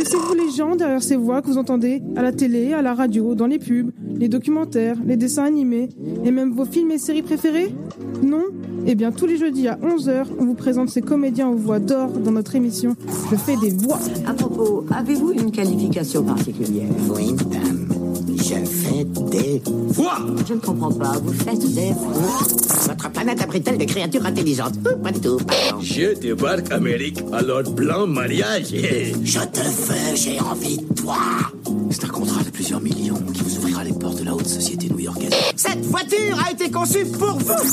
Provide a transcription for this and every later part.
Connaissez-vous les gens derrière ces voix que vous entendez à la télé, à la radio, dans les pubs, les documentaires, les dessins animés et même vos films et séries préférés? Non? Eh bien, tous les jeudis à 11h, on vous présente ces comédiens aux voix d'or dans notre émission Je fais des voix. À propos, avez-vous une qualification particulière? Oui, madame. Je fais des voix. Je ne comprends pas, vous faites des voix. Votre planète abrite-t-elle des créatures intelligentes? Pas du tout. Je débarque Amérique à l'ordre blanc mariage. Je te veux, j'ai envie de toi. C'est un contrat de plusieurs millions qui vous ouvrira les portes de la haute société new-yorkaise. Cette voiture a été conçue pour vous.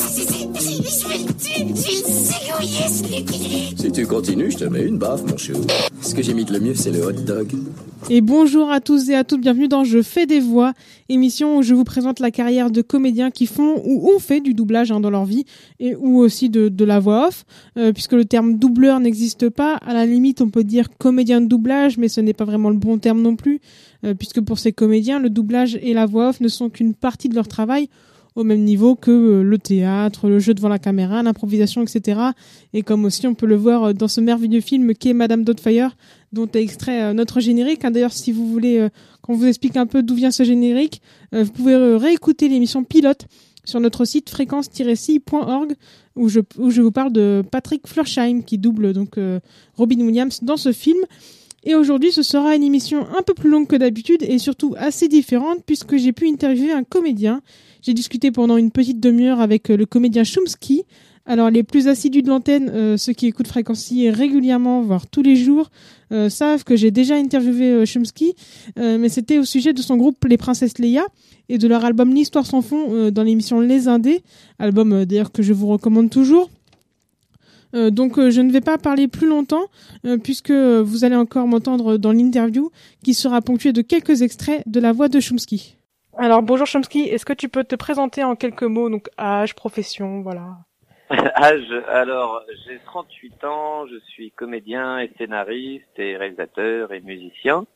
Si tu continues, je te mets une baffe, mon chou. Ce que j'imite le mieux, c'est le hot dog. Et bonjour à tous et à toutes, bienvenue dans Je fais des voix, émission où je vous présente la carrière de comédiens qui font ou ont fait du doublage dans leur vie, et ou aussi de la voix off, puisque le terme doubleur n'existe pas. À la limite, on peut dire comédien de doublage, mais ce n'est pas vraiment le bon terme non plus, puisque pour ces comédiens, le doublage et la voix off ne sont qu'une partie de leur travail, au même niveau que le théâtre, le jeu devant la caméra, l'improvisation, etc. Et comme aussi on peut le voir dans ce merveilleux film qu'est Madame Doubtfire, dont est extrait notre générique. D'ailleurs, si vous voulez qu'on vous explique un peu d'où vient ce générique, vous pouvez réécouter l'émission pilote sur notre site fréquence-ci.org où je vous parle de Patrick Florsheim qui double donc Robin Williams dans ce film. Et aujourd'hui, ce sera une émission un peu plus longue que d'habitude et surtout assez différente puisque j'ai pu interviewer un comédien. J'ai discuté pendant une petite demi-heure avec le comédien Chomsky. Alors, les plus assidus de l'antenne, ceux qui écoutent Fréquency régulièrement, voire tous les jours, savent que j'ai déjà interviewé Chomsky, mais c'était au sujet de son groupe Les Princesses Leia et de leur album L'Histoire sans fond dans l'émission Les Indés, album d'ailleurs que je vous recommande toujours. Donc je ne vais pas parler plus longtemps puisque vous allez encore m'entendre dans l'interview qui sera ponctuée de quelques extraits de la voix de Chomsky. Alors bonjour Chomsky, est-ce que tu peux te présenter en quelques mots, donc âge, profession, voilà. Âge, alors j'ai 38 ans, je suis comédien et scénariste et réalisateur et musicien.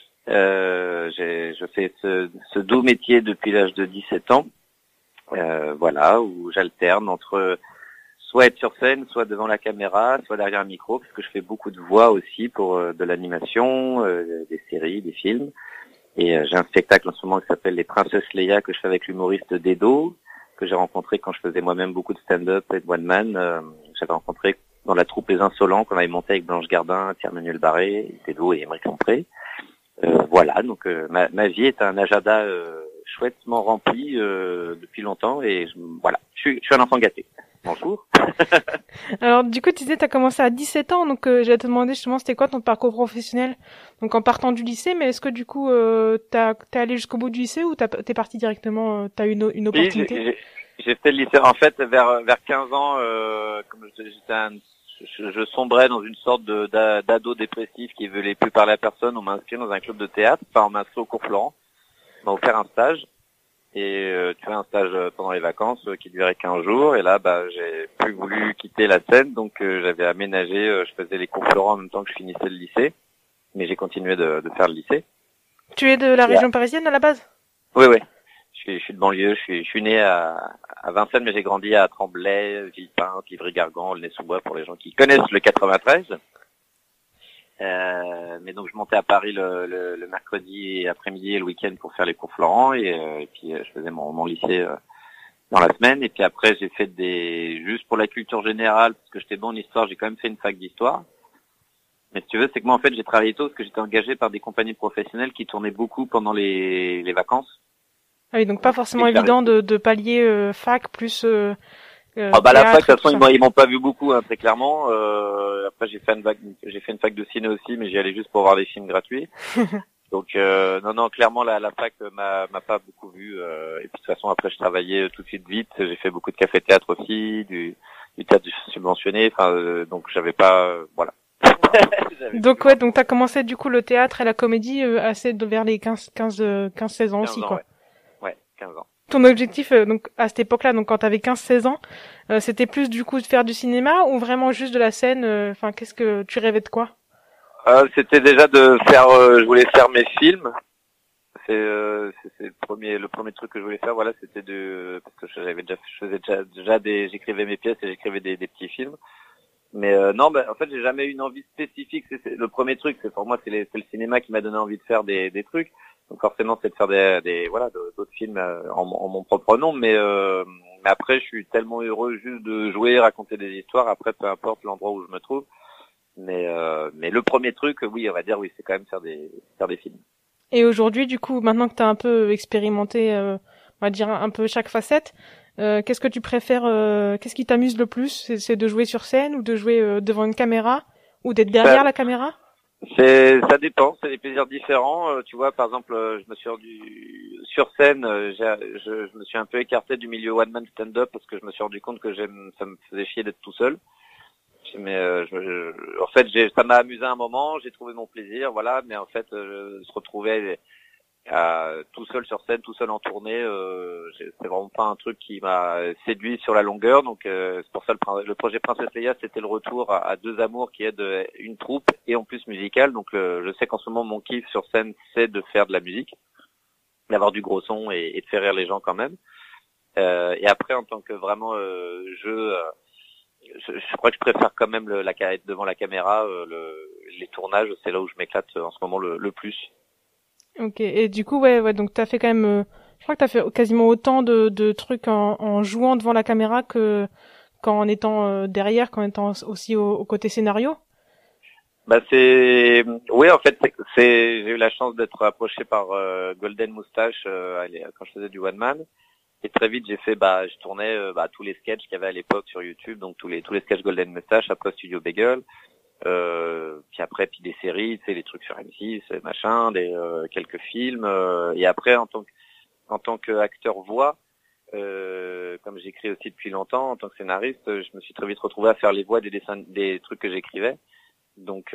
Je fais ce doux métier depuis l'âge de 17 ans, voilà, où j'alterne entre soit être sur scène, soit devant la caméra, soit derrière un micro, parce que je fais beaucoup de voix aussi pour de l'animation, des séries, des films. Et j'ai un spectacle en ce moment qui s'appelle Les Princesses Leia que je fais avec l'humoriste Dedo, que j'ai rencontré quand je faisais moi-même beaucoup de stand-up et de one-man. J'avais rencontré dans la troupe Les Insolents qu'on avait monté avec Blanche Gardin, Pierre-Manuel Barré, Dedo et Émeric Lompré. Voilà, donc ma vie est un agenda chouettement rempli depuis longtemps et voilà, je suis un enfant gâté. Bonjour. Alors du coup tu disais t'as commencé à 17 ans, donc j'allais te demander justement c'était quoi ton parcours professionnel, donc en partant du lycée, mais est-ce que du coup t'es allé jusqu'au bout du lycée ou t'es parti directement, t'as eu une opportunité? Oui, j'ai fait le lycée en fait vers 15 ans, comme je sombrais dans une sorte d'ado dépressif qui voulait plus parler à personne. On m'a inscrit dans un club de théâtre, enfin on m'a inscrit au cours Florent, on m'a offert un stage. Et tu fais un stage pendant les vacances qui durait 15 jours et là j'ai plus voulu quitter la scène, donc j'avais aménagé, je faisais les cours Florent en même temps que je finissais le lycée, mais j'ai continué de faire le lycée. Tu es de la région parisienne à la base? Oui. Je suis de banlieue, je suis né à Vincennes, mais j'ai grandi à Tremblay, Villepinte, Ivry-Gargan, Aulnay-sous-Bois pour les gens qui connaissent le 93. Mais donc je montais à Paris le mercredi après-midi et le week-end pour faire les cours Florent et puis je faisais mon lycée dans la semaine, et puis après j'ai fait juste pour la culture générale parce que j'étais bon en histoire, j'ai quand même fait une fac d'histoire. Mais si tu veux, c'est que moi en fait j'ai travaillé tôt parce que j'étais engagé par des compagnies professionnelles qui tournaient beaucoup pendant les vacances. Ah oui, donc pas forcément évident de pallier fac plus la fac, de toute façon, ils m'ont pas vu beaucoup, hein, très clairement. Après, j'ai fait une fac de ciné aussi, mais j'y allais juste pour voir des films gratuits. Donc, non, clairement, la fac m'a pas beaucoup vu. Et puis, de toute façon, après, je travaillais tout de suite vite. J'ai fait beaucoup de café-théâtre aussi, du théâtre subventionné. Enfin, donc, j'avais pas, voilà. Donc, ouais, donc t'as commencé, du coup, le théâtre et la comédie assez vers les 15-16 ans aussi, quoi. Ouais, 15 ans. Ton objectif, donc à cette époque-là, donc quand t'avais 15-16 ans, c'était plus du coup de faire du cinéma ou vraiment juste de la scène? Enfin, qu'est-ce que tu rêvais de quoi? C'était déjà de faire. Je voulais faire mes films. C'est le premier truc que je voulais faire. Voilà, c'était parce que j'écrivais mes pièces et j'écrivais des petits films. Mais non, en fait, j'ai jamais eu une envie spécifique. C'est le premier truc, c'est pour moi, c'est le cinéma qui m'a donné envie de faire des trucs. Donc forcément, c'est de faire d'autres films en mon propre nom. Mais après, je suis tellement heureux juste de jouer, raconter des histoires. Après, peu importe l'endroit où je me trouve. Mais le premier truc, oui, on va dire, oui, c'est quand même faire des films. Et aujourd'hui, du coup, maintenant que t'as un peu expérimenté, on va dire un peu chaque facette, qu'est-ce que tu préfères, qu'est-ce qui t'amuse le plus? C'est de jouer sur scène ou de jouer devant une caméra ou d'être derrière la caméra? Ça dépend, c'est des plaisirs différents. Tu vois, par exemple, je me suis rendu sur scène, je me suis un peu écarté du milieu one man stand-up parce que je me suis rendu compte que ça me faisait chier d'être tout seul. Mais en fait, ça m'a amusé un moment, j'ai trouvé mon plaisir, voilà. Mais en fait, se retrouver tout seul sur scène, tout seul en tournée, c'est vraiment pas un truc qui m'a séduit sur la longueur. Donc c'est pour ça le projet Princesse Leia, c'était le retour à deux amours qui est une troupe et en plus musicale. Donc je sais qu'en ce moment mon kiff sur scène, c'est de faire de la musique, d'avoir du gros son et de faire rire les gens quand même. Et après, en tant que vraiment je crois que je préfère quand même être devant la caméra, les tournages, c'est là où je m'éclate en ce moment le plus. Ok, et du coup, ouais, donc t'as fait quand même, je crois que t'as fait quasiment autant de trucs en jouant devant la caméra qu'en étant derrière, qu'en étant aussi au côté scénario. Oui, en fait, j'ai eu la chance d'être approché par Golden Moustache quand je faisais du one man. Et très vite, je tournais tous les sketchs qu'il y avait à l'époque sur YouTube, donc tous les sketchs Golden Moustache, après Studio Bagel, puis des séries, tu sais, les trucs sur M6, machin, quelques films, et après en tant qu'acteur voix, comme j'écris aussi depuis longtemps en tant que scénariste, je me suis très vite retrouvé à faire les voix des dessins, des trucs que j'écrivais. Donc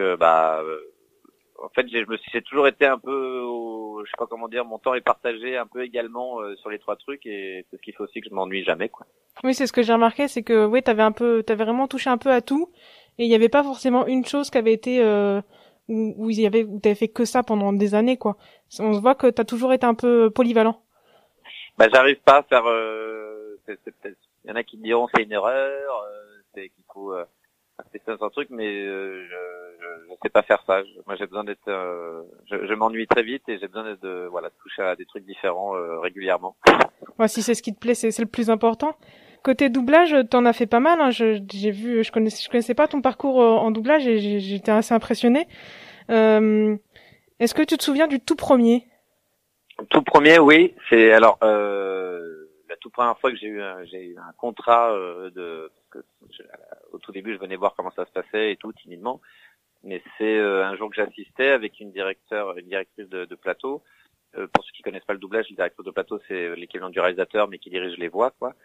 en fait, j'ai toujours été un peu, je sais pas comment dire, mon temps est partagé un peu également sur les trois trucs, et c'est ce qui fait aussi que je m'ennuie jamais, quoi. Oui, c'est ce que j'ai remarqué, c'est que oui, t'avais vraiment touché un peu à tout, et il y avait pas forcément une chose qui avait été où t'avais fait que ça pendant des années, quoi. On se voit que t'as toujours été un peu polyvalent. J'arrive pas à faire. Il y en a qui me diront c'est une erreur, c'est qu'il faut. C'est un truc, mais je sais pas faire ça. Moi, j'ai besoin d'être. Je m'ennuie très vite et j'ai besoin de toucher à des trucs différents régulièrement. Ouais, si c'est ce qui te plaît, c'est le plus important. Côté doublage, t'en as fait pas mal. Hein. Je connaissais pas ton parcours en doublage et j'étais assez impressionnée. Est-ce que tu te souviens du tout premier? Tout premier, oui. C'est alors la toute première fois que j'ai eu un contrat parce que au tout début, je venais voir comment ça se passait et tout timidement. Mais c'est un jour que j'assistais avec une directrice de plateau. Pour ceux qui connaissent pas le doublage, le directeur de plateau, c'est l'équivalent du réalisateur, mais qui dirige les voix, quoi.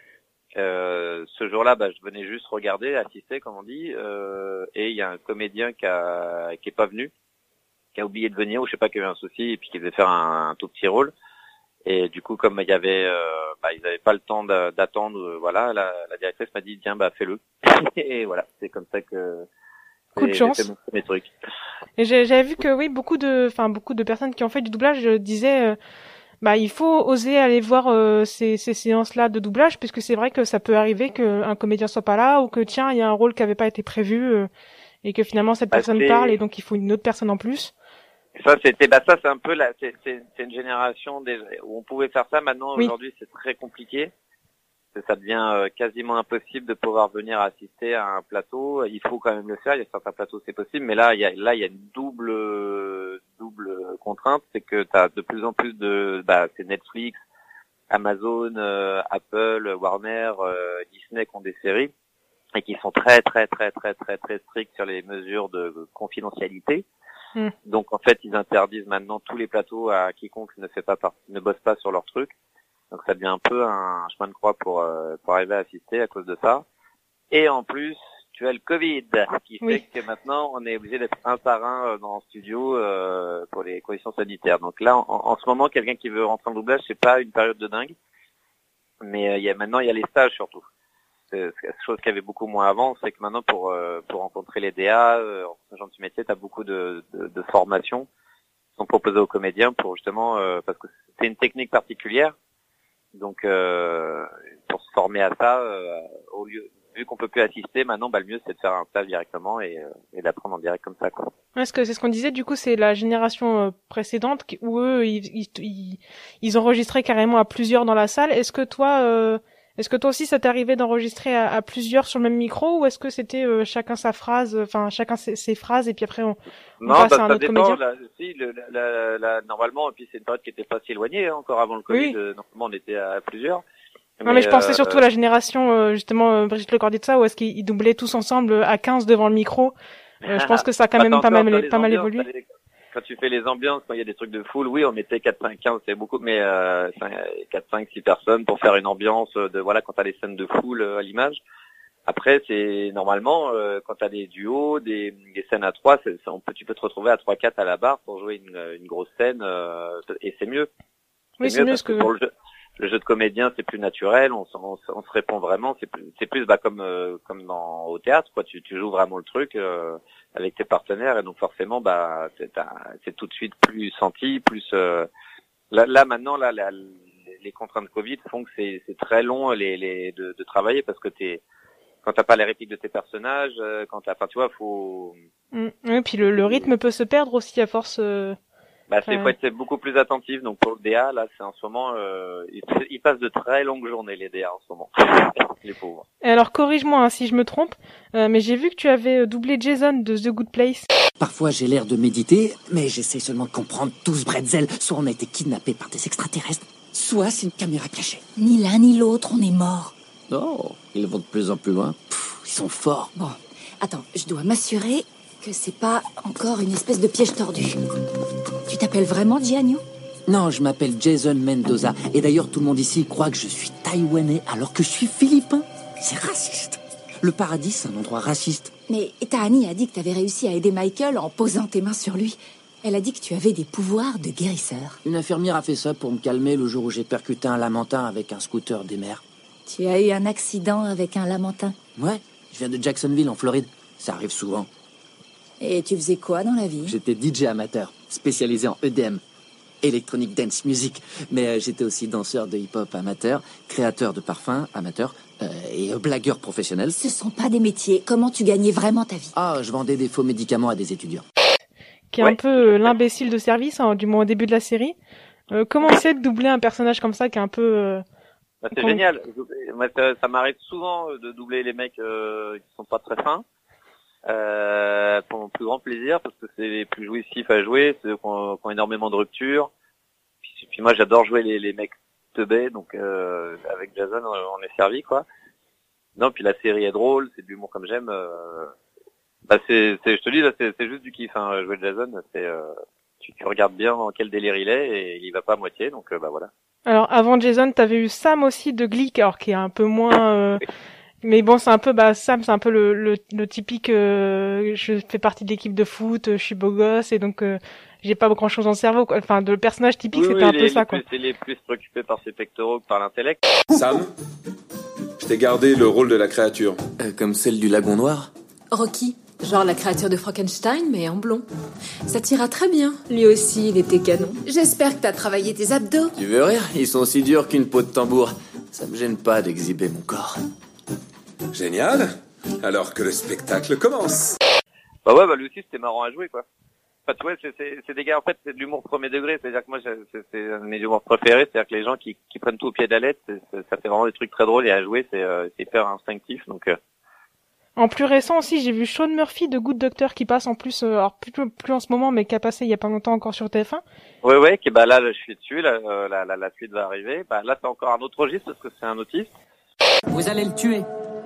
Ce jour-là, je venais juste regarder, assister, comme on dit, et il y a un comédien qui est pas venu, qui a oublié de venir, ou je sais pas, qui a eu un souci, et puis qui devait faire un tout petit rôle. Et du coup, comme il y avait, ils avaient pas le temps d'attendre, voilà, la directrice m'a dit, tiens, fais-le. Et voilà, c'est comme ça que coup de chance. j'ai fait mon premier truc. Et j'avais vu que oui, beaucoup de personnes qui ont fait du doublage disaient il faut oser aller voir ces séances-là de doublage, puisque c'est vrai que ça peut arriver qu'un comédien soit pas là, ou que tiens, il y a un rôle qui avait pas été prévu et que finalement cette personne parle et donc il faut une autre personne en plus. Ça c'est un peu c'est une génération où on pouvait faire ça. Maintenant, oui. Aujourd'hui, c'est très compliqué. Ça devient quasiment impossible de pouvoir venir assister à un plateau. Il faut quand même le faire. Il y a certains plateaux, c'est possible, mais là, il y a une double contrainte, c'est que t'as de plus en plus c'est Netflix, Amazon, Apple, Warner, Disney qui ont des séries et qui sont très très très très très très stricts sur les mesures de confidentialité. Donc en fait, ils interdisent maintenant tous les plateaux à quiconque ne bosse pas sur leur truc. Donc ça devient un peu un chemin de croix pour arriver à assister à cause de ça. Et en plus, tu as le Covid qui fait que maintenant on est obligé d'être un par un dans le studio pour les conditions sanitaires. Donc là, en ce moment, quelqu'un qui veut rentrer en doublage, c'est pas une période de dingue. Mais maintenant il y a les stages surtout. C'est chose qu'il y avait beaucoup moins avant, c'est que maintenant pour rencontrer les DA, en gens du métier, tu as beaucoup de formations qui sont proposées aux comédiens pour justement parce que c'est une technique particulière. Donc pour se former à ça, au lieu vu qu'on peut plus assister, maintenant, le mieux c'est de faire un stage directement et d'apprendre en direct comme ça, quoi. Est-ce que c'est ce qu'on disait, du coup, c'est la génération précédente où eux, ils enregistraient carrément à plusieurs dans la salle. Est-ce que toi aussi ça t'est arrivé d'enregistrer à plusieurs sur le même micro, ou est-ce que c'était chacun sa phrase, enfin chacun ses phrases, et puis après on passe à un ça autre dépend. comédien? Normalement, et puis c'est une période qui était pas si éloignée, hein, encore avant le Covid. Oui. Normalement, on était à plusieurs. Non, mais je pensais surtout à la génération, justement, Brigitte Lecordier de ça, où est-ce qu'ils doublaient tous ensemble à 15 devant le micro. Je pense que ça a quand même pas mal évolué. Quand tu fais les ambiances, quand il y a des trucs de foule, oui, on mettait 4, 5, 15, c'est beaucoup, mais 4, 5, 6 personnes pour faire une ambiance quand t'as les scènes de foule à l'image. Après, c'est normalement quand t'as des duos, des scènes à 3, tu peux te retrouver à 3, 4 à la barre pour jouer une grosse scène, et c'est mieux. Oui, c'est mieux parce que pour le jeu de comédien, c'est plus naturel, on se répond vraiment, c'est plus comme au théâtre, quoi. Tu joues vraiment le truc avec tes partenaires, et donc forcément c'est tout de suite plus senti, plus là maintenant les contraintes Covid font que c'est très long de travailler, parce que quand t'as pas les répliques de tes personnages, tu vois, faut oui, puis le rythme peut se perdre aussi à force. faut être beaucoup plus attentif. Donc pour le DA, là, c'est en ce moment, ils passent de très longues journées, les DA, en ce moment. Les pauvres. Et alors, corrige-moi si je me trompe, mais j'ai vu que tu avais doublé Jason de The Good Place. Parfois, j'ai l'air de méditer, mais j'essaie seulement de comprendre tout ce bretzel. Soit on a été kidnappé par des extraterrestres, soit c'est une caméra cachée. Ni l'un ni l'autre, on est morts. Oh, ils vont de plus en plus loin. Ils sont forts. Bon, attends, je dois m'assurer que c'est pas encore une espèce de piège tordu. Tu t'appelles vraiment Gianni? Non, je m'appelle Jason Mendoza. Et d'ailleurs, tout le monde ici croit que je suis taïwanais alors que je suis philippin. C'est raciste. Le paradis, c'est un endroit raciste. Mais Tahani a dit que t'avais réussi à aider Michael en posant tes mains sur lui. Elle a dit que tu avais des pouvoirs de guérisseur. Une infirmière a fait ça pour me calmer le jour où j'ai percuté un lamentin avec un scooter des mers. Tu as eu un accident avec un lamentin? Ouais, je viens de Jacksonville, en Floride. Ça arrive souvent. Et tu faisais quoi dans la vie? J'étais DJ amateur, spécialisé en EDM, Electronic Dance Music. Mais j'étais aussi danseur de hip-hop amateur, créateur de parfums amateur et blagueur professionnel. Ce sont pas des métiers. Comment tu gagnais vraiment ta vie? Ah, je vendais des faux médicaments à des étudiants. Qui est un peu l'imbécile de service, du moins au début de la série. Comment c'est de doubler un personnage comme ça qui est un peu... c'est génial. Moi, ça m'arrive souvent de doubler les mecs qui sont pas très fins. Pour mon plus grand plaisir, parce que c'est les plus jouissifs à jouer, c'est eux qui ont énormément de ruptures. Puis moi, j'adore jouer les mecs teubés, donc avec Jason, on est servi, quoi. Non, puis la série est drôle, c'est de l'humour comme j'aime. Je te dis, là, c'est juste du kiff, hein, jouer Jason. Tu regardes bien dans quel délire il est, et il va pas à moitié, donc voilà. Alors, avant Jason, t'avais eu Sam aussi de Glee, alors qui est un peu moins... Mais bon, c'est un peu, Sam, c'est un peu le typique, je fais partie de l'équipe de foot, je suis beau gosse, et donc, j'ai pas grand chose en cerveau, quoi. Enfin, le personnage typique, c'était un peu ça, quoi. C'est les plus préoccupés par ses pectoraux que par l'intellect. Sam, je t'ai gardé le rôle de la créature. Comme celle du lagon noir? Rocky, genre la créature de Frankenstein, mais en blond. Ça t'ira très bien. Lui aussi, il était canon. J'espère que t'as travaillé tes abdos. Tu veux rire? Ils sont aussi durs qu'une peau de tambour. Ça me gêne pas d'exhiber mon corps. Génial. Alors que le spectacle commence. Lui aussi, c'était marrant à jouer, quoi. Enfin, tu vois, c'est des gars, en fait, c'est de l'humour premier degré. C'est-à-dire que moi, c'est un de mes humours préférés. C'est-à-dire que les gens qui prennent tout au pied de la lettre, ça fait vraiment des trucs très drôles, et à jouer, c'est hyper instinctif, donc... En plus récent aussi, j'ai vu Sean Murphy de Good Doctor qui passe en plus, alors plus en ce moment, mais qui a passé il y a pas longtemps encore sur TF1. Ouais, là, je suis dessus, la suite va arriver. Là, c'est encore un autre registre, parce que c'est un autiste. Vous allez le tuer.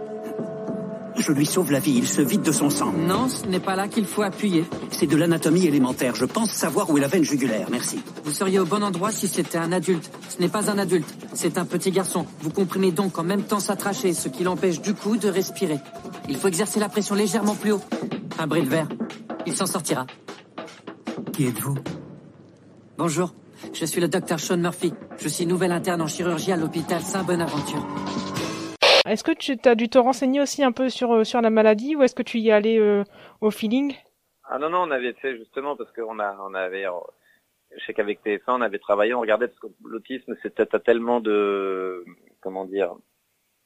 Je lui sauve la vie, il se vide de son sang. Non, ce n'est pas là qu'il faut appuyer. C'est de l'anatomie élémentaire, je pense savoir où est la veine jugulaire, merci. Vous seriez au bon endroit si c'était un adulte. Ce n'est pas un adulte, c'est un petit garçon. Vous comprimez donc en même temps sa trachée, ce qui l'empêche du coup de respirer. Il faut exercer la pression légèrement plus haut. Un bris de verre. Il s'en sortira. Qui êtes-vous? Bonjour, je suis le docteur Sean Murphy. Je suis nouvel interne en chirurgie à l'hôpital Saint-Bonaventure. Est-ce que tu as dû te renseigner aussi un peu sur la maladie, ou est-ce que tu y allais au feeling? Ah non, on avait fait justement, parce qu'on avait, je sais qu'avec TF1, on avait travaillé, on regardait, parce que l'autisme, t'as tellement de, comment dire,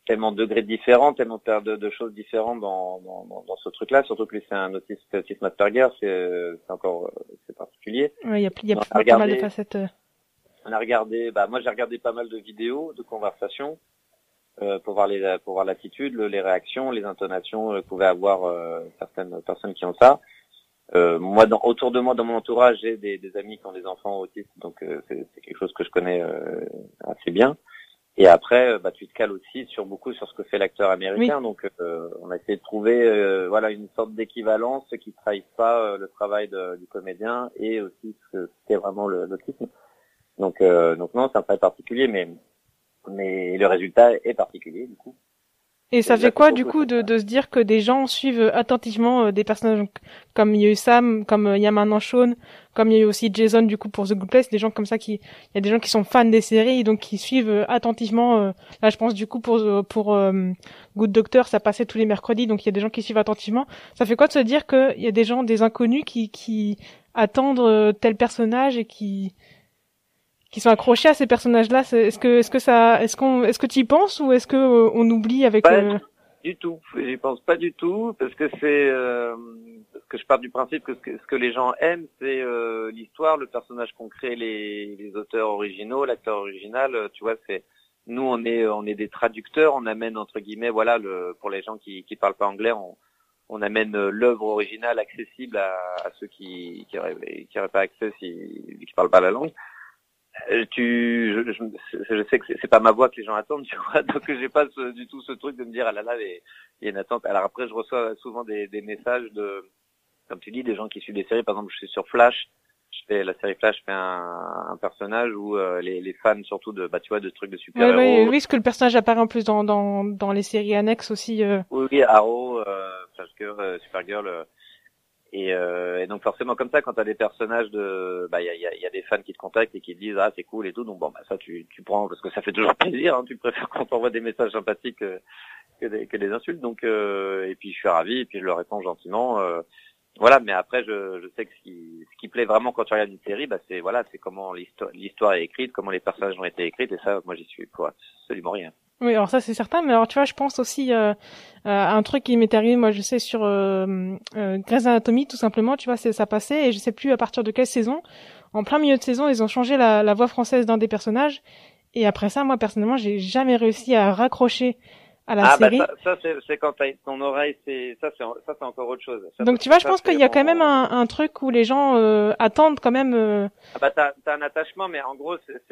tellement de degrés différents, tellement de choses différentes dans ce truc-là. Surtout que lui, c'est un autisme Asperger, c'est encore c'est particulier. Oui, il y a pas mal de facettes. On a regardé, moi j'ai regardé pas mal de vidéos, de conversations pour voir l'attitude, les réactions, les intonations que pouvaient avoir certaines personnes qui ont ça. Moi, autour de moi, dans mon entourage, j'ai des amis qui ont des enfants autistes, donc c'est quelque chose que je connais assez bien. Et après, tu te cales aussi beaucoup sur ce que fait l'acteur américain. Oui. Donc, on a essayé de trouver, une sorte d'équivalence qui trahisse pas le travail du comédien et aussi ce que c'est vraiment l'autisme. Donc non, c'est un travail particulier, mais le résultat est particulier du coup. Et ça fait quoi du coup de se dire que des gens suivent attentivement des personnages comme il y a eu Sam, comme il y a maintenant Sean, comme il y a eu aussi Jason du coup pour The Good Place, des gens comme ça il y a des gens qui sont fans des séries donc qui suivent attentivement. Là je pense du coup pour Good Doctor ça passait tous les mercredis donc il y a des gens qui suivent attentivement. Ça fait quoi de se dire que il y a des gens, des inconnus qui attendent tel personnage et qui sont accrochés à ces personnages-là? Est-ce que tu y penses ou est-ce que on oublie avec Du tout, j'y pense pas du tout parce que c'est parce que je pars du principe que ce que les gens aiment c'est l'histoire, le personnage qu'ont créé les auteurs originaux, l'acteur original, tu vois, c'est nous on est des traducteurs, on amène entre guillemets pour les gens qui parlent pas anglais, on amène l'œuvre originale accessible à ceux qui auraient pas accès qui parlent pas la langue. Je sais que c'est pas ma voix que les gens attendent, tu vois, donc j'ai pas du tout ce truc de me dire ah là là il y a une attente. Alors après je reçois souvent des messages comme tu dis, des gens qui suivent des séries. Par exemple, je suis sur Flash, la série Flash fait un personnage où les fans surtout de trucs de super-héros. Oui, parce que le personnage apparaît en plus dans les séries annexes aussi. Oui, Arrow, Flash Girl, Supergirl. Et donc forcément comme ça quand t'as des personnages il y a des fans qui te contactent et qui te disent ah c'est cool et tout, donc ça tu prends parce que ça fait toujours plaisir, hein, tu préfères quand t'envoies des messages sympathiques que des insultes, donc et puis je suis ravi et puis je leur réponds gentiment, mais après je sais que ce qui plaît vraiment quand tu regardes une série c'est comment l'histoire est écrite, comment les personnages ont été écrits, et ça moi j'y suis pour absolument rien. Oui, alors ça c'est certain, mais alors tu vois, je pense aussi à un truc qui m'est arrivé, moi je sais sur Grey's Anatomy tout simplement, tu vois, ça passait et je sais plus à partir de quelle saison. En plein milieu de saison, ils ont changé la voix française d'un des personnages et après ça, moi personnellement, j'ai jamais réussi à raccrocher à la série. Ça c'est quand t'as ton oreille, c'est encore autre chose. Donc tu vois, je pense qu'il y a quand même un truc où les gens attendent quand même. T'as un attachement, mais en gros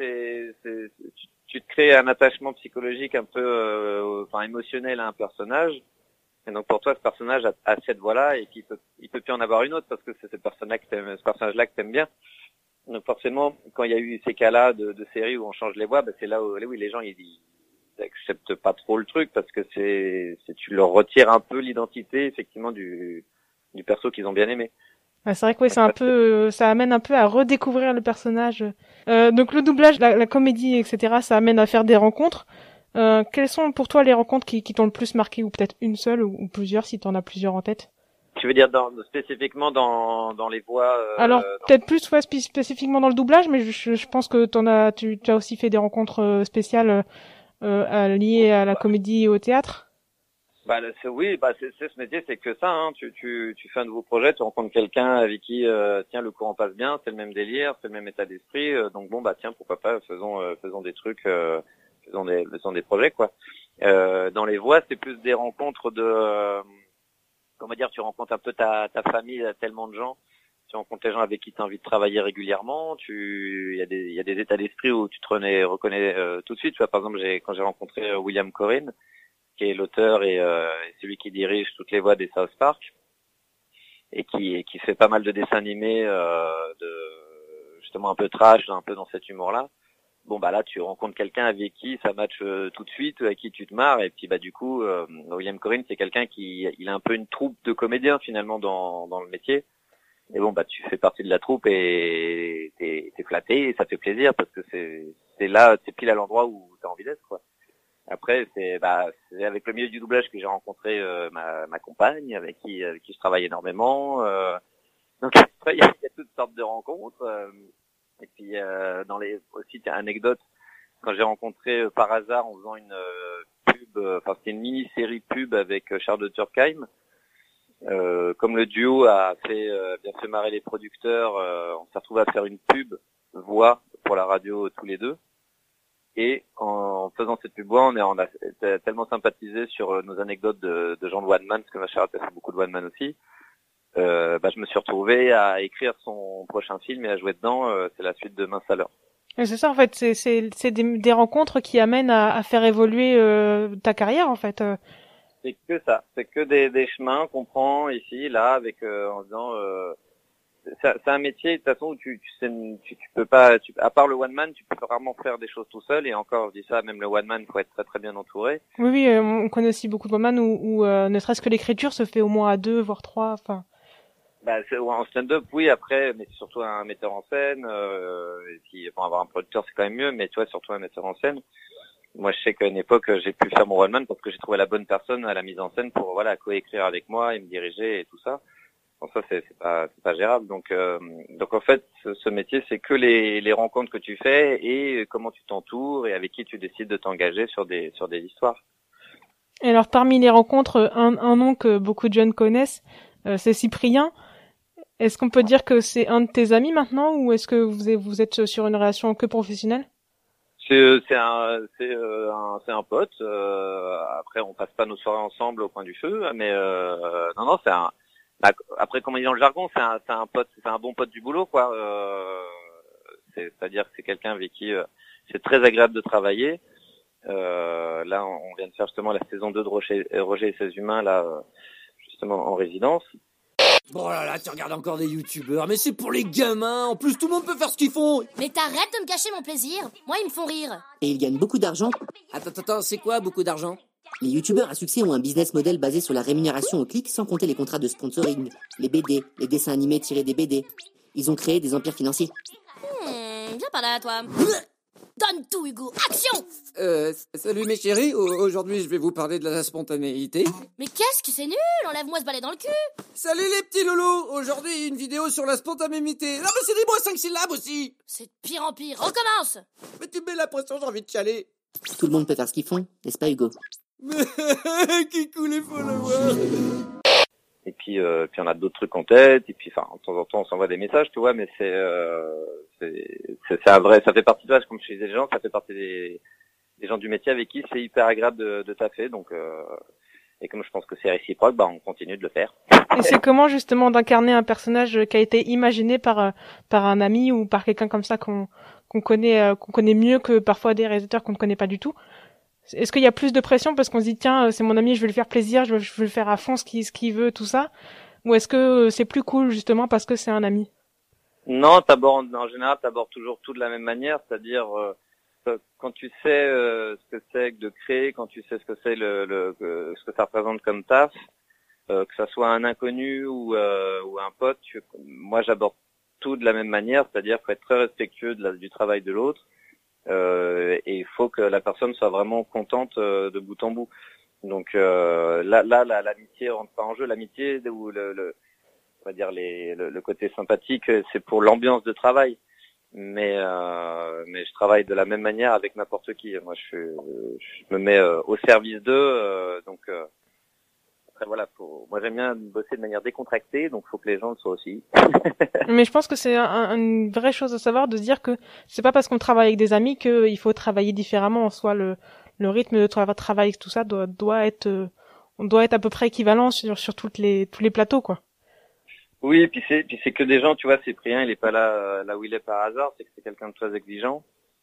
tu te crées un attachement psychologique un peu émotionnel à un personnage, et donc pour toi ce personnage a cette voix-là et il peut plus en avoir une autre parce que c'est ce personnage-là que t'aimes bien. Donc forcément quand il y a eu ces cas-là de séries où on change les voix, c'est là où les gens ils acceptent pas trop le truc parce que tu leur retires un peu l'identité effectivement du perso qu'ils ont bien aimé. C'est vrai que oui, c'est un peu, ça amène un peu à redécouvrir le personnage. Donc le doublage, la comédie, etc., ça amène à faire des rencontres. Quelles sont pour toi les rencontres qui t'ont le plus marqué, ou peut-être une seule ou plusieurs si t'en as plusieurs en tête? Tu veux dire spécifiquement dans les voix Alors peut-être plus spécifiquement dans le doublage, mais je pense que tu as aussi fait des rencontres spéciales liées à la comédie et au théâtre. C'est ce métier, c'est que ça, hein. Tu fais un nouveau projet, tu rencontres quelqu'un avec qui, le courant passe bien, c'est le même délire, c'est le même état d'esprit, donc pourquoi pas, faisons des trucs, faisons des projets, quoi. Dans les voix, c'est plus des rencontres tu rencontres un peu ta famille, tellement de gens, tu rencontres les gens avec qui tu as envie de travailler régulièrement, il y a des états d'esprit où tu te reconnais tout de suite, tu vois, par exemple, quand j'ai rencontré William Corrin, qui est l'auteur et celui qui dirige toutes les voix des South Park et qui fait pas mal de dessins animés justement un peu trash, un peu dans cet humour-là. Là tu rencontres quelqu'un avec qui ça match tout de suite, avec qui tu te marres, et puis du coup William Corrin c'est quelqu'un il a un peu une troupe de comédiens finalement dans le métier. Et tu fais partie de la troupe et t'es flatté et ça fait plaisir parce que c'est là, t'es pile à l'endroit où t'as envie d'être, quoi. Après, c'est avec le milieu du doublage que j'ai rencontré ma compagne, avec qui je travaille énormément. Donc après, il y a toutes sortes de rencontres. Et puis aussi, t'as une anecdote, quand j'ai rencontré par hasard en faisant une pub c'était une mini-série pub avec Charles de Turckheim. Comme le duo a bien fait marrer les producteurs, on s'est retrouvé à faire une pub voix pour la radio tous les deux. Et en faisant cette pub voix, on a tellement sympathisé sur nos anecdotes de gens de One Man, parce que ma chère a fait beaucoup de One Man aussi. Je me suis retrouvé à écrire son prochain film et à jouer dedans. C'est la suite de Mince à l'heure. Et c'est ça en fait, c'est des rencontres qui amènent à faire évoluer ta carrière en fait. C'est que ça, c'est que des chemins qu'on prend ici, là, avec en disant c'est un métier de toute façon où tu peux pas, à part le one man, tu peux rarement faire des choses tout seul. Et encore, je dis ça, même le one man, faut être très très bien entouré. Oui, on connaît aussi beaucoup de one man où ne serait-ce que l'écriture se fait au moins à 2 voire 3. Enfin. En stand-up, oui, après, mais c'est surtout un metteur en scène. Et puis, avoir un producteur, c'est quand même mieux, mais tu vois, surtout un metteur en scène. Moi, je sais qu'à une époque, j'ai pu faire mon one man parce que j'ai trouvé la bonne personne à la mise en scène pour, coécrire avec moi et me diriger et tout ça. Bon, ça, c'est pas gérable. Donc en fait, ce métier, c'est que les rencontres que tu fais et comment tu t'entoures et avec qui tu décides de t'engager sur des histoires. Et alors, parmi les rencontres, un nom que beaucoup de jeunes connaissent, c'est Cyprien. Est-ce qu'on peut dire que c'est un de tes amis maintenant ou est-ce que vous êtes sur une relation que professionnelle? C'est un pote. Après, on passe pas nos soirées ensemble au coin du feu, mais non, après, comme on dit dans le jargon, c'est un pote, c'est un bon pote du boulot, quoi. C'est-à-dire que c'est quelqu'un avec qui c'est très agréable de travailler. Là, on vient de faire justement la saison 2 de Roger et ses humains, là, justement en résidence. Bon là, tu regardes encore des youtubeurs, mais c'est pour les gamins. En plus, tout le monde peut faire ce qu'ils font. Mais t'arrêtes de me gâcher mon plaisir. Moi, ils me font rire. Et ils gagnent beaucoup d'argent. Attends, c'est quoi beaucoup d'argent? Les youtubeurs à succès ont un business model basé sur la rémunération au clic, sans compter les contrats de sponsoring, les BD, les dessins animés tirés des BD. Ils ont créé des empires financiers. Viens par là, toi. Donne tout, Hugo. Action! Salut mes chéris, aujourd'hui je vais vous parler de la spontanéité. Mais qu'est-ce que c'est nul! Enlève-moi ce balai dans le cul! Salut les petits loulous! Aujourd'hui une vidéo sur la spontanéité. Ah mais c'est des mots à 5 syllabes aussi! C'est de pire en pire. Recommence! Mais tu me mets la pression, j'ai envie de chialer. Tout le monde peut faire ce qu'ils font, n'est-ce pas Hugo? Qui coule les followers! Et puis on a d'autres trucs en tête, et puis de temps en temps on s'envoie des messages, tu vois, mais c'est un vrai, ça fait partie de ça, comme je disais des gens, ça fait partie des gens du métier avec qui c'est hyper agréable de taffer, donc et comme je pense que c'est réciproque, on continue de le faire. Et c'est comment justement d'incarner un personnage qui a été imaginé par un ami ou par quelqu'un comme ça qu'on connaît mieux que parfois des réalisateurs qu'on ne connaît pas du tout? Est-ce qu'il y a plus de pression parce qu'on se dit tiens c'est mon ami, je vais lui faire plaisir, je veux le faire à fond ce qu'il veut, tout ça, ou est-ce que c'est plus cool justement parce que c'est un ami? Non, en général t'abordes toujours tout de la même manière, c'est-à-dire quand tu sais ce que c'est que de créer, quand tu sais ce que c'est ce que ça représente comme taf, que ça soit un inconnu ou un pote, moi j'aborde tout de la même manière, c'est-à-dire qu'il faut être très respectueux du travail de l'autre. Et il faut que la personne soit vraiment contente de bout en bout. Donc là l'amitié rentre pas en jeu. L'amitié ou on va dire le côté sympathique, c'est pour l'ambiance de travail. Mais je travaille de la même manière avec n'importe qui. Moi je me mets au service d'eux. Donc après voilà, moi j'aime bien bosser de manière décontractée, donc faut que les gens le soient aussi. Mais je pense que c'est une vraie chose à savoir, de se dire que c'est pas parce qu'on travaille avec des amis qu'il faut travailler différemment. En soi, le rythme de travail, tout ça doit être à peu près équivalent sur tous les plateaux, quoi. Oui, puis c'est que des gens, tu vois, Cyprien, il est pas là où il est par hasard, c'est que c'est quelqu'un de très exigeant.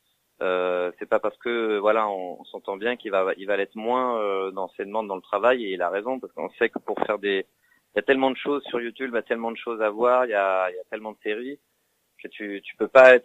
C'est pas parce que on s'entend bien qu'il va l'être moins dans ses demandes dans le travail, et il a raison, parce qu'on sait que pour faire il y a tellement de choses sur YouTube, il y a tellement de choses à voir, il y a tellement de séries que tu peux pas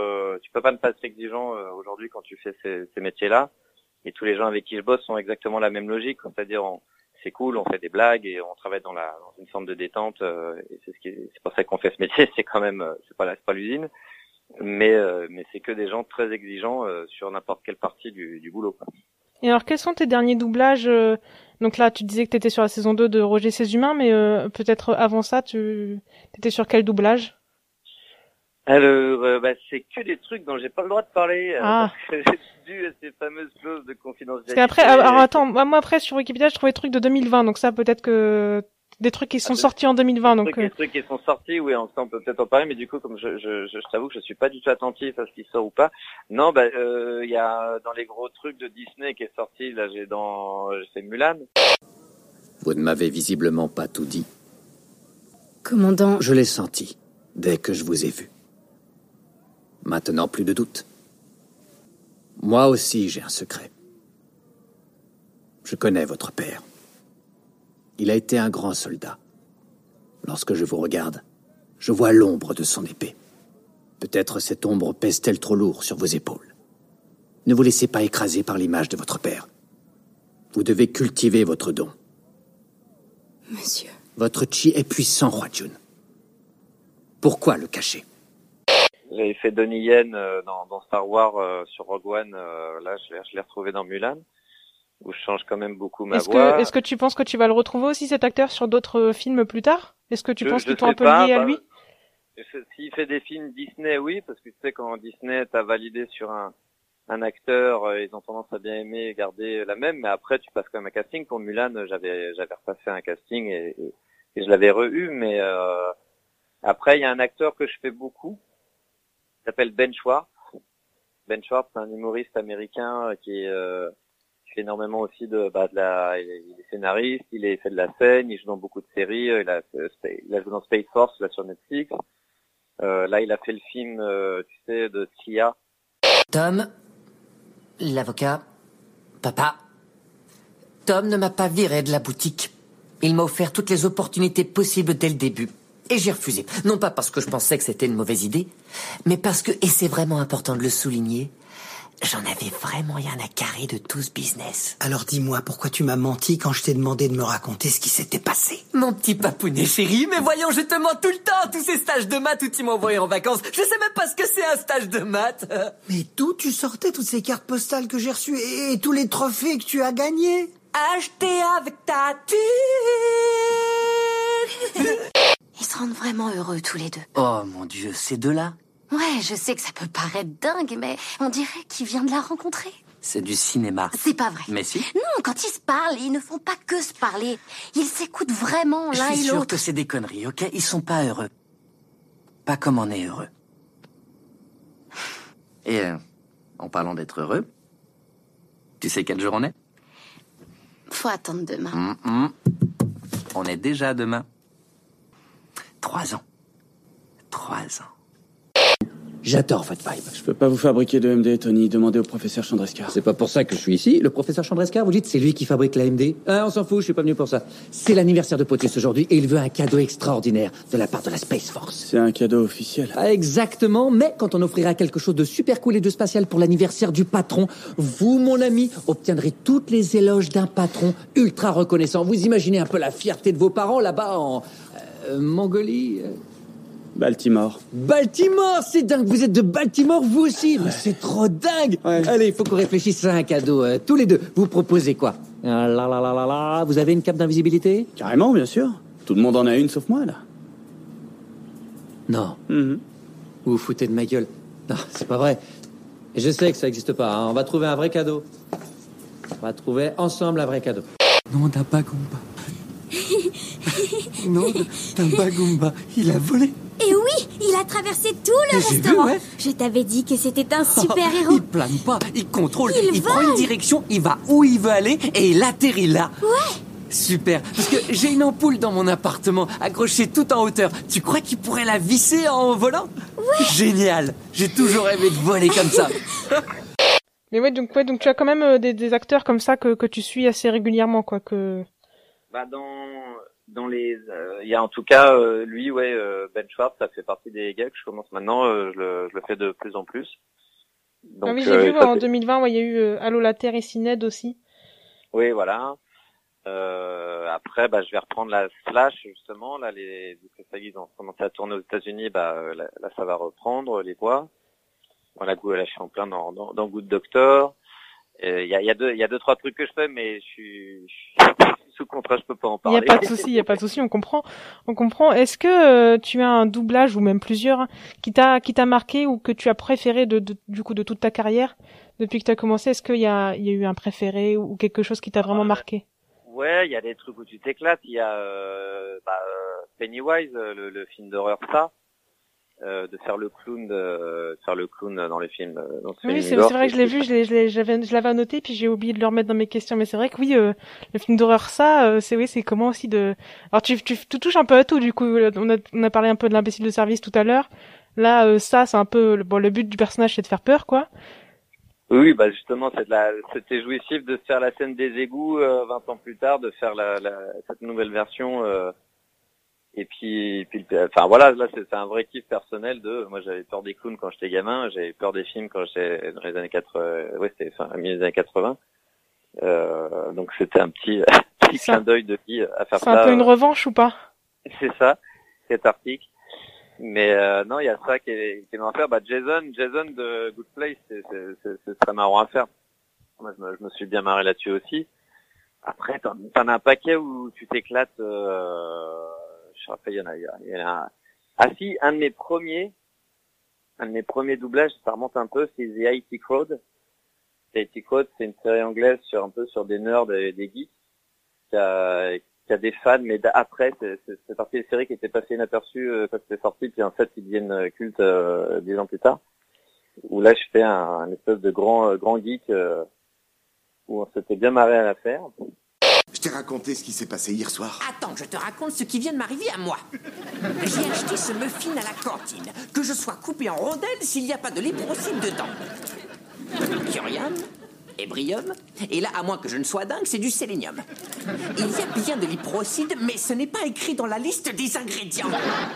ne pas être exigeant aujourd'hui quand tu fais ces métiers-là. Et tous les gens avec qui je bosse sont exactement la même logique, c'est-à-dire c'est cool, on fait des blagues et on travaille dans une forme de détente, et c'est pour ça qu'on fait ce métier, c'est quand même c'est pas l'usine. Mais c'est que des gens très exigeants sur n'importe quelle partie du boulot, quoi. Et alors, quels sont tes derniers doublages? Donc là, tu disais que t'étais sur la saison 2 de Roger et ses humains, mais peut-être avant ça, t'étais sur quel doublage? Alors, c'est que des trucs dont j'ai pas le droit de parler. Ah. Parce que j'ai dû à ces fameuses clauses de confidentialité. Parce qu'après, alors attends, moi après sur Wikipédia, je trouvais des trucs de 2020, donc ça peut-être que des trucs qui sont sortis en 2020, donc. Des trucs qui sont sortis, oui, on peut peut-être en parler, mais du coup, comme je t'avoue que je suis pas du tout attentif à ce qui sort ou pas. Non, il y a dans les gros trucs de Disney qui est sorti, là, j'ai fait Mulan. Vous ne m'avez visiblement pas tout dit. Commandant... Je l'ai senti, dès que je vous ai vu. Maintenant, plus de doute. Moi aussi, j'ai un secret. Je connais votre père. Il a été un grand soldat. Lorsque je vous regarde, je vois l'ombre de son épée. Peut-être cette ombre pèse-t-elle trop lourd sur vos épaules. Ne vous laissez pas écraser par l'image de votre père. Vous devez cultiver votre don. Monsieur... Votre chi est puissant, Roi Jun. Pourquoi le cacher? J'avais fait Donnie Yen dans Star Wars sur Rogue One. Là, je l'ai retrouvé dans Mulan, où je change quand même beaucoup ma voix. Est-ce que tu penses que tu vas le retrouver aussi, cet acteur, sur d'autres films plus tard? Est-ce que tu penses qu'ils t'ont un peu lié à lui? S'il fait des films Disney, oui, parce que tu sais, quand Disney t'a validé sur un acteur, ils ont tendance à bien aimer garder la même, mais après tu passes quand même un casting. Pour Mulan, j'avais repassé un casting et je l'avais re-eu, mais après il y a un acteur que je fais beaucoup, qui s'appelle Ben Schwartz. Ben Schwartz, c'est un humoriste américain qui fait énormément aussi il est scénariste, il fait de la scène, il joue dans beaucoup de séries, il a joué dans Space Force là sur Netflix. Là il a fait le film tu sais de Tia. Tom, l'avocat, papa. Tom ne m'a pas viré de la boutique. Il m'a offert toutes les opportunités possibles dès le début. Et j'ai refusé. Non pas parce que je pensais que c'était une mauvaise idée, mais parce que, et c'est vraiment important de le souligner, j'en avais vraiment rien à carrer de tout ce business. Alors dis-moi, pourquoi tu m'as menti quand je t'ai demandé de me raconter ce qui s'était passé? Mon petit papounet chéri, mais voyons, je te mens tout le temps. Tous ces stages de maths où tu m'as envoyé en vacances, je sais même pas ce que c'est un stage de maths. Mais d'où tu sortais toutes ces cartes postales que j'ai reçues et tous les trophées que tu as gagnés? Acheté avec ta thune. Ils se rendent vraiment heureux tous les deux. Oh mon Dieu, ces deux-là? Ouais, je sais que ça peut paraître dingue, mais on dirait qu'il vient de la rencontrer. C'est du cinéma. C'est pas vrai. Mais si. Non, quand ils se parlent, ils ne font pas que se parler. Ils s'écoutent vraiment l'un et Je suis sûr l'autre. que c'est des conneries, ok? Ils sont pas heureux. Pas comme on est heureux. Et en parlant d'être heureux, tu sais quel jour on est? Faut attendre demain. On est déjà demain. 3 ans. 3 ans. J'adore votre vibe. Je peux pas vous fabriquer de MD, Tony. Demandez au professeur Chandrescar. C'est pas pour ça que je suis ici. Le professeur Chandrescar, vous dites, c'est lui qui fabrique la MD? On s'en fout, je suis pas venu pour ça. C'est l'anniversaire de Potus aujourd'hui et il veut un cadeau extraordinaire de la part de la Space Force. C'est un cadeau officiel. Exactement, mais quand on offrira quelque chose de super cool et de spatial pour l'anniversaire du patron, vous, mon ami, obtiendrez toutes les éloges d'un patron ultra reconnaissant. Vous imaginez un peu la fierté de vos parents là-bas en Mongolie Baltimore. Baltimore, c'est dingue. Vous êtes de Baltimore, vous aussi. Mais c'est trop dingue. Ouais. Allez, il faut qu'on réfléchisse à un cadeau. Tous les deux, vous proposez quoi? Vous avez une cape d'invisibilité? Carrément, bien sûr. Tout le monde en a une, sauf moi, là. Non. Vous vous foutez de ma gueule. Non, c'est pas vrai. Je sais que ça n'existe pas. On va trouver un vrai cadeau. On va trouver ensemble un vrai cadeau. Non, d'un Bagumba. Non, d'un Bagumba. Il a volé. Et oui, il a traversé tout le restaurant. Vu, ouais. Je t'avais dit que c'était un super-héros. Il plane pas, il contrôle, il vole. prend une direction, il va où il veut aller et il atterrit là. Ouais. Super, parce que j'ai une ampoule dans mon appartement, accrochée tout en hauteur. Tu crois qu'il pourrait la visser en volant? Ouais. Génial, j'ai toujours rêvé de voler comme ça. Mais ouais, donc tu as quand même des acteurs comme ça que tu suis assez régulièrement, quoi. Dans les, il y a en tout cas lui, Ben Schwartz, ça fait partie des gars que je commence maintenant. Je le fais de plus en plus. Donc, oui, j'ai vu en 2020, il y a eu Allô la Terre et Cined aussi. Oui, voilà. Après, je vais reprendre la Slash justement. Là, vu que ça y est, ils ont commencé à tourner aux États-Unis, là, ça va reprendre les voix. Voilà, là, je suis en plein dans Good Doctor. Il y a deux, trois trucs que je fais, mais je suis sous contrat, je peux pas en Il y parler. a pas de souci, on comprend. Est-ce que tu as un doublage ou même plusieurs hein, qui t'a marqué ou que tu as préféré du coup de toute ta carrière depuis que tu as commencé? Est-ce qu'il y a eu un préféré ou quelque chose qui t'a vraiment marqué? Ouais, il y a des trucs où tu t'éclates. Il y a Pennywise, le film d'horreur ça. De faire le clown dans les films. Oui, c'est vrai que je l'ai vu, je l'avais annoté, puis j'ai oublié de le remettre dans mes questions. Mais c'est vrai que oui, le film d'horreur ça, c'est comment aussi de. Alors tu touches un peu à tout du coup. On a parlé un peu de l'imbécile de service tout à l'heure. Là, ça c'est un peu le but du personnage, c'est de faire peur, quoi. Oui, bah justement, c'était jouissif de faire la scène des égouts 20 ans plus tard, de faire cette nouvelle version. Et puis, enfin voilà, là c'est un vrai kiff personnel moi j'avais peur des clowns quand j'étais gamin, j'avais peur des films quand j'étais dans les années 80, c'était milieu des années 80. Donc c'était un petit clin d'œil de vie à faire ça. C'est un peu une revanche ou pas? C'est ça, cathartique. Mais non, il y a ça qui est marrant à faire. Jason de Good Place, c'est très marrant à faire. Moi je me suis bien marré là-dessus aussi. Après t'en as un paquet où tu t'éclates. Je rappelle, il y en a. Ah si, un de mes premiers doublages, ça remonte un peu, c'est The IT Crowd. The IT Crowd, c'est une série anglaise sur des nerds et des geeks, qui a des fans, mais après, c'est partie des séries qui étaient passées inaperçues quand c'était sorti, puis en fait, ils deviennent cultes 10 ans plus tard. Où là, je fais un espèce de grand geek, où on s'était bien marré à la faire. Je t'ai raconté ce qui s'est passé hier soir. Attends, je te raconte ce qui vient de m'arriver à moi. J'ai acheté ce muffin à la cantine. Que je sois coupé en rondelles s'il n'y a pas de léprosine dedans. Curium, Ebrium, et là, à moins que je ne sois dingue, c'est du sélénium. Il y a bien de l'hyprocide, mais ce n'est pas écrit dans la liste des ingrédients.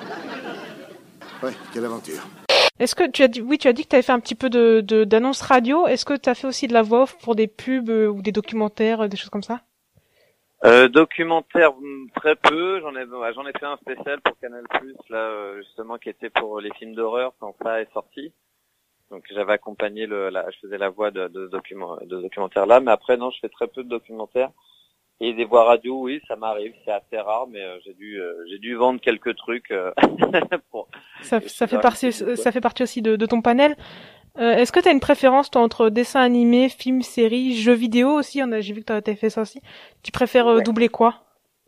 Ouais, quelle aventure. Est-ce que tu as dit que tu avais fait un petit peu d'annonces radio. Est-ce que tu as fait aussi de la voix off pour des pubs ou des documentaires, des choses comme ça? Documentaire très peu, j'en ai fait un spécial pour Canal+, là justement qui était pour les films d'horreur quand ça est sorti. Donc j'avais accompagné je faisais la voix de documentaire là, mais après non, je fais très peu de documentaires. Et des voix radio, oui, ça m'arrive, c'est assez rare, mais j'ai dû vendre quelques trucs ça fait partie aussi de ton panel. Est-ce que tu as une préférence toi entre dessins animés, films, séries, jeux vidéo aussi? J'ai vu que tu as fait ça aussi. Tu préfères doubler quoi?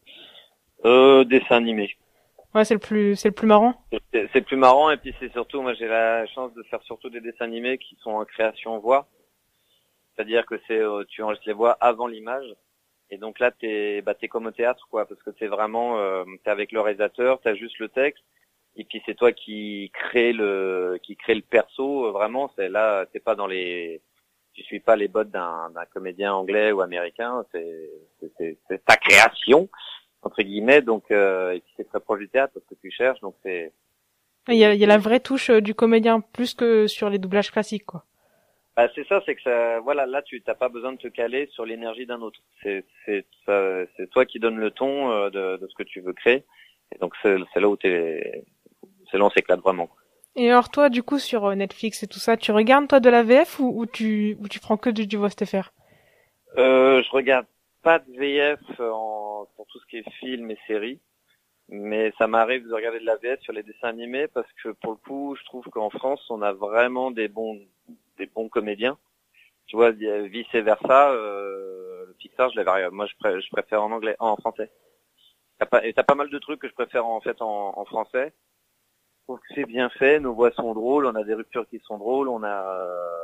Dessins animés. Ouais, c'est le plus marrant. C'est le plus marrant, et puis c'est surtout, moi j'ai la chance de faire surtout des dessins animés qui sont en création voix. C'est-à-dire que tu enregistres les voix avant l'image. Et donc là t'es comme au théâtre, quoi, parce que t'es vraiment t'es avec le réalisateur, t'as juste le texte. Et puis c'est toi qui crée le perso, vraiment, c'est là, tu suis pas les bottes d'un comédien anglais ou américain, c'est ta création, entre guillemets, donc, et puis c'est très proche du théâtre parce que tu cherches, donc c'est. Il y a la vraie touche du comédien plus que sur les doublages classiques, quoi. C'est ça, c'est que ça, voilà, là tu t'as pas besoin de te caler sur l'énergie d'un autre. C'est toi qui donnes le ton de ce que tu veux créer. Et donc c'est là où on s'éclate vraiment. Et alors toi, du coup, sur Netflix et tout ça, tu regardes toi de la VF ou tu prends que du VOST-FR? Je regarde pas de VF pour tout ce qui est film et séries, mais ça m'arrive de regarder de la VF sur les dessins animés parce que pour le coup, je trouve qu'en France, on a vraiment des bons comédiens. Tu vois, vice versa, le Pixar, moi je préfère en français. T'as pas mal de trucs que je préfère en français. Je trouve que c'est bien fait, nos voix sont drôles, on a des ruptures qui sont drôles, on a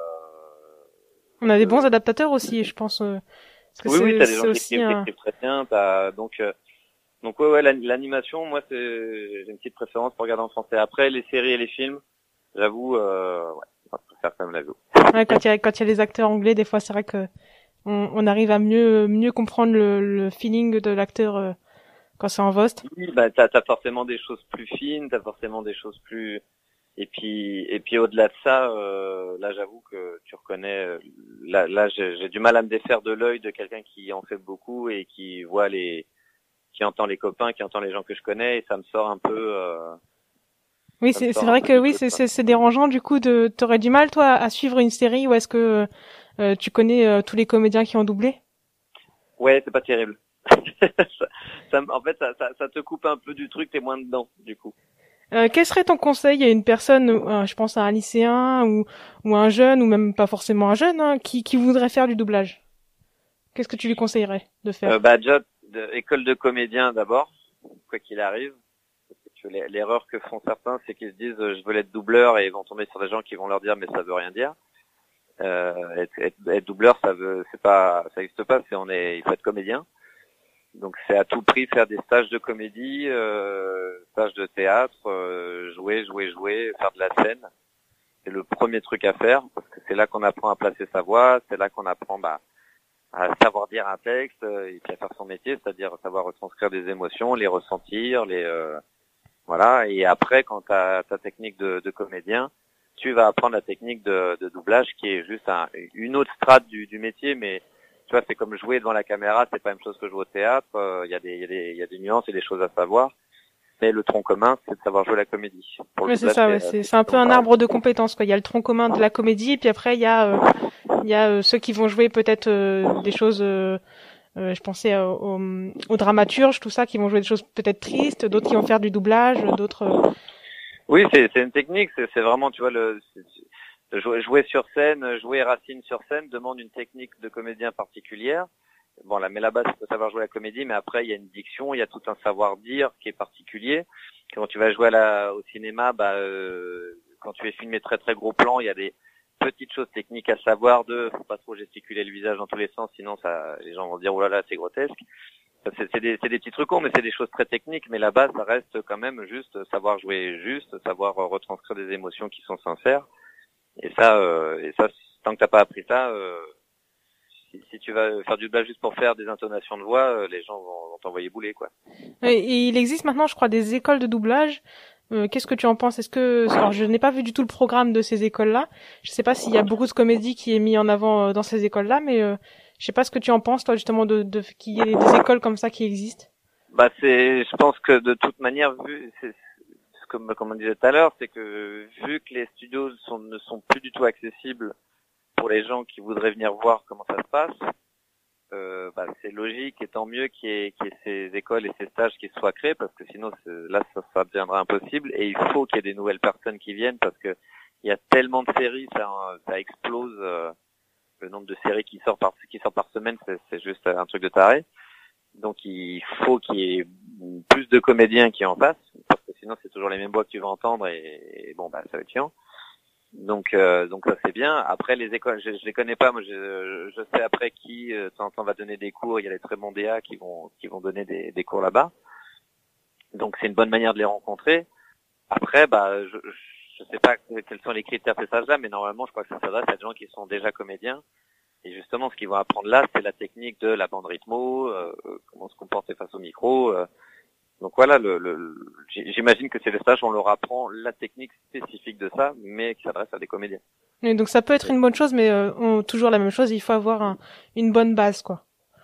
des bons adaptateurs aussi, je pense. Parce que oui, t'as des gens qui écrivent très bien, donc ouais, l'animation, moi j'ai une petite préférence pour regarder en français. Après les séries et les films, j'avoue, je préfère quand même la VO. Ouais, quand il y a les acteurs anglais, des fois c'est vrai que on arrive à mieux comprendre le feeling de l'acteur. Quand c'est en VOST? Oui, t'as forcément des choses plus fines, t'as forcément des choses plus, et puis au-delà de ça, là j'avoue que tu reconnais, là j'ai du mal à me défaire de l'œil de quelqu'un qui en fait beaucoup et qui qui entend les copains, qui entend les gens que je connais, et ça me sort un peu. Oui, c'est vrai que oui, c'est dérangeant du coup t'aurais du mal toi à suivre une série ou est-ce que tu connais tous les comédiens qui ont doublé? Ouais, c'est pas terrible. En fait, ça te coupe un peu du truc, t'es moins dedans, du coup. Quel serait ton conseil à une personne, je pense à un lycéen ou un jeune, ou même pas forcément un jeune, hein, qui voudrait faire du doublage? Qu'est-ce que tu lui conseillerais de faire? Job, école de comédien d'abord, quoi qu'il arrive. Parce que l'erreur que font certains, c'est qu'ils se disent je veux être doubleur et ils vont tomber sur des gens qui vont leur dire mais ça veut rien dire. Être doubleur, ça existe pas. Il faut être comédien. Donc c'est à tout prix faire des stages de comédie, stages de théâtre, jouer, faire de la scène. C'est le premier truc à faire parce que c'est là qu'on apprend à placer sa voix, c'est là qu'on apprend à savoir dire un texte et puis à faire son métier, c'est-à-dire savoir retranscrire des émotions, les ressentir, voilà. Et après, quand t'as ta technique de comédien, tu vas apprendre la technique de doublage qui est juste une autre strate du métier, mais tu vois, c'est comme jouer devant la caméra, c'est pas la même chose que jouer au théâtre. Il y a des nuances et des choses à savoir. Mais le tronc commun, c'est de savoir jouer la comédie. Oui, c'est ça. Ouais. C'est un peu un arbre de compétences, quoi. Il y a le tronc commun de la comédie, et puis après il y a ceux qui vont jouer peut-être des choses. Je pensais aux dramaturges, tout ça, qui vont jouer des choses peut-être tristes, d'autres qui vont faire du doublage, d'autres. Oui, c'est une technique. C'est vraiment, tu vois, jouer sur scène, jouer Racine sur scène demande une technique de comédien particulière. Bon, mais là-bas, il faut savoir jouer la comédie, mais après, il y a une diction, il y a tout un savoir-dire qui est particulier. Quand tu vas jouer au cinéma, quand tu es filmé très très gros plan, il y a des petites choses techniques à savoir faut pas trop gesticuler le visage dans tous les sens, sinon les gens vont dire, oh là là, c'est grotesque. C'est des petits trucs courts, mais c'est des choses très techniques, mais là-bas, ça reste quand même juste savoir jouer juste, savoir retranscrire des émotions qui sont sincères. Et ça, tant que t'as pas appris ça, si tu vas faire du doublage juste pour faire des intonations de voix, les gens vont t'envoyer bouler, quoi. Et il existe maintenant, je crois, des écoles de doublage. Qu'est-ce que tu en penses? Alors, je n'ai pas vu du tout le programme de ces écoles-là. Je sais pas s'il y a beaucoup de comédie qui est mis en avant dans ces écoles-là, mais je sais pas ce que tu en penses, toi, justement, de qu'il y ait des écoles comme ça qui existent. Je pense que de toute manière, comme on disait tout à l'heure, c'est que vu que les studios ne sont plus du tout accessibles pour les gens qui voudraient venir voir comment ça se passe, c'est logique et tant mieux qu'il y ait ces écoles et ces stages qui soient créés parce que sinon ça deviendra impossible et il faut qu'il y ait des nouvelles personnes qui viennent parce que il y a tellement de séries, ça explose le nombre de séries qui sort par semaine, c'est juste un truc de taré. Donc il faut qu'il y ait plus de comédiens qui en passent parce que sinon c'est toujours les mêmes voix que tu vas entendre et ça va être chiant. Donc ça c'est bien. Après les écoles, je les connais pas. Moi, je sais après qui de temps en temps va donner des cours. Il y a les très bons DA qui vont donner des cours là-bas. Donc c'est une bonne manière de les rencontrer. Après, je sais pas quels sont les critères de stage là, mais normalement je crois que ça s'adresse à des gens qui sont déjà comédiens. Et justement, ce qu'ils vont apprendre là, c'est la technique de la bande rythmo, comment se comporter face au micro. Donc voilà, j'imagine que c'est le stage où on leur apprend la technique spécifique de ça, mais qui s'adresse à des comédiens. Et donc ça peut être une bonne chose, mais toujours la même chose, il faut avoir une bonne base, quoi.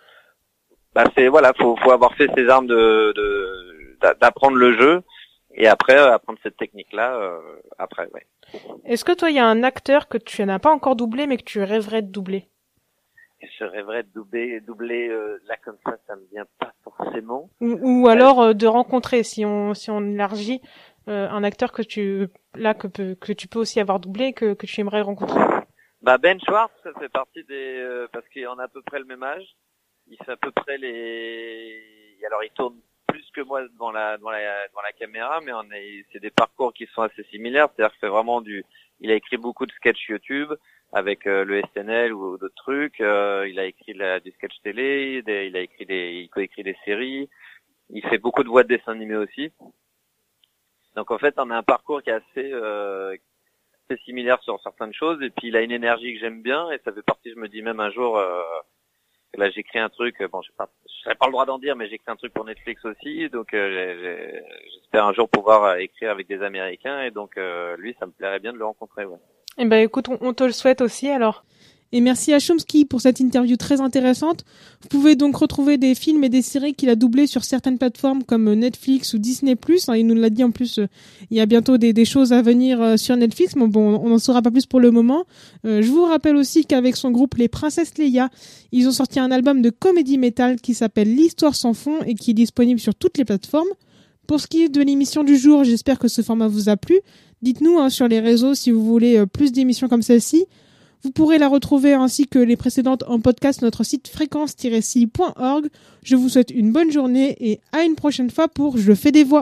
Faut avoir fait ses armes d'apprendre le jeu, et après apprendre cette technique-là. Après, ouais. Est-ce que toi, il y a un acteur que tu n'as pas encore doublé, mais que tu rêverais de doubler? Je rêverais de doubler là comme ça me vient pas forcément. Ou alors de rencontrer, si on élargit, un acteur que tu peux aussi avoir doublé, que tu aimerais rencontrer. Ben Schwartz, ça fait partie parce qu'on a à peu près le même âge. Il fait à peu près alors il tourne plus que moi devant la caméra, mais c'est des parcours qui sont assez similaires. C'est-à-dire qu'il fait vraiment il a écrit beaucoup de sketchs YouTube avec le SNL ou d'autres trucs. Il a écrit du sketch télé, il coécrit des séries. Il fait beaucoup de voix de dessins animés aussi. Donc en fait, on a un parcours qui est assez similaire sur certaines choses. Et puis il a une énergie que j'aime bien et ça fait partie. Je me dis même un jour, là j'écris un truc. Je n'ai pas le droit d'en dire, mais j'écris un truc pour Netflix aussi. Donc j'espère un jour pouvoir écrire avec des Américains. Et donc lui, ça me plairait bien de le rencontrer. Ouais. Eh ben écoute, on te le souhaite aussi alors. Et merci à Chomsky pour cette interview très intéressante. Vous pouvez donc retrouver des films et des séries qu'il a doublés sur certaines plateformes comme Netflix ou Disney+. Il nous l'a dit en plus, il y a bientôt des choses à venir sur Netflix, mais bon, on n'en saura pas plus pour le moment. Je vous rappelle aussi qu'avec son groupe Les Princesses Leia, ils ont sorti un album de comédie métal qui s'appelle L'Histoire sans fond et qui est disponible sur toutes les plateformes. Pour ce qui est de l'émission du jour, j'espère que ce format vous a plu. Dites-nous sur les réseaux si vous voulez plus d'émissions comme celle-ci. Vous pourrez la retrouver ainsi que les précédentes en podcast sur notre site fréquence-ci.org. Je vous souhaite une bonne journée et à une prochaine fois pour Je fais des voix.